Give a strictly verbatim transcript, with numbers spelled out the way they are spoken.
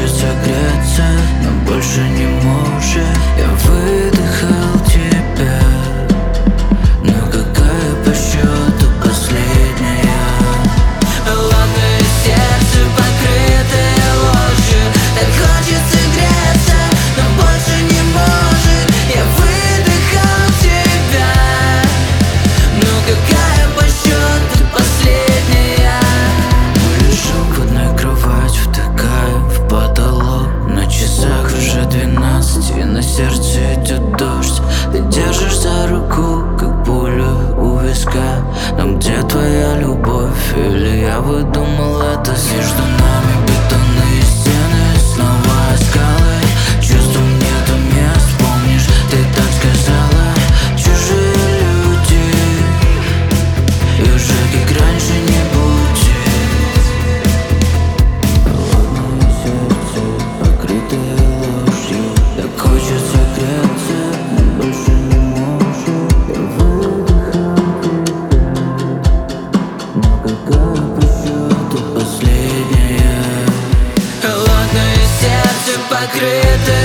хочет согреться, но больше не может. Я выдыхал тебя, но какая по счету последняя? Холодное сердце, покрытое ложью. Так хочется греться, но больше не может. Я выдыхал тебя, но какая по счету последняя? Мы лежим в одной кровати, втыкаем в потолок. На часах уже двенадцать, и на сердце идет дождь. Ты держишь за руку, как пулю у виска. Но где твоя любовь? Или я выдумал это? Между нами бетонные стены, снова скалы. Чувством нету мест, помнишь, ты так сказала. Чужие люди, и уже как раньше не будет. Холодное сердце, покрытое ложью. Так хочется греться, но больше не может. Я выдыхал тебя, но какая по счету последняя? Холодное сердце, покрытое